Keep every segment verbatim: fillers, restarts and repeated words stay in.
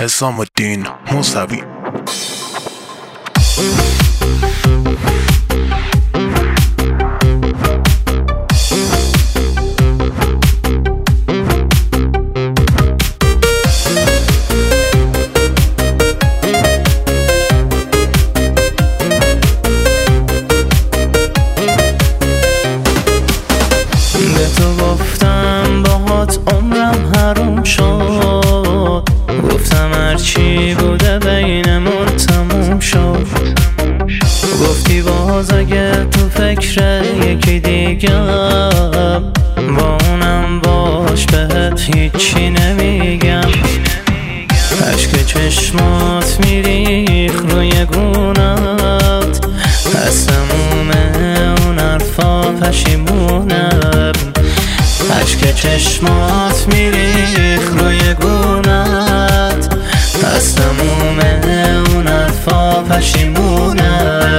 حسام الدین موسوی. به تو گفتم باهات عمرم حروم شد، گفتم هرچی بوده بینمون تموم شد. گفتی باز اگه تو فکر یکی دیگم، با اونم باش بهت هیچی نمیگم. عشق چشمات میریخ روی گونت، از تموم اون حرفا پشیمونم. عشق چشمات میریخ روی گونت، از تموم اون حرفا پشیمونم.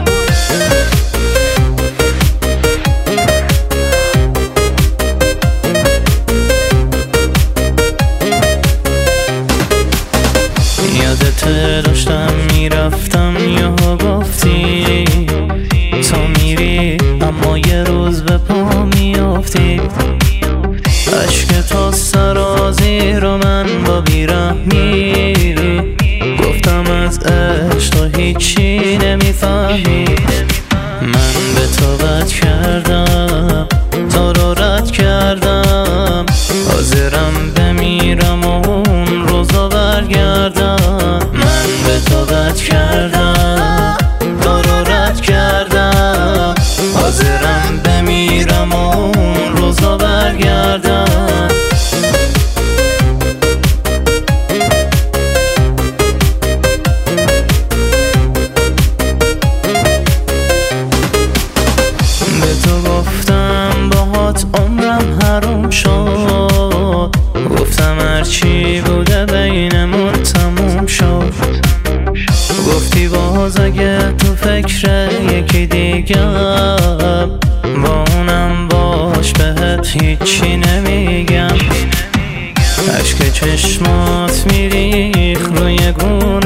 یادت داشتم میرفتم یهو گفتی تو میری اما یه روز به پا میافتی. عشق تو سرازی رو من با بیرحمی، گفتم از عشق تو هیچی نمیفهمی. من به تو بد کردم، تو رو رد کردم، حاضرم بمیرم و اون روزا برگردم. من به تو بد کردم، تو رو رد کردم، حاضرم بمیرم و اون روزا برگردم. به تو گفتم باهات عمرم حروم شد، گفتم هرچی بوده بینمون تموم شد. گفتی باز اگه تو فکر یکی دیگم، با اونم باش بهت هیچی نمیگم. عشق چشمات میریخ روی گونه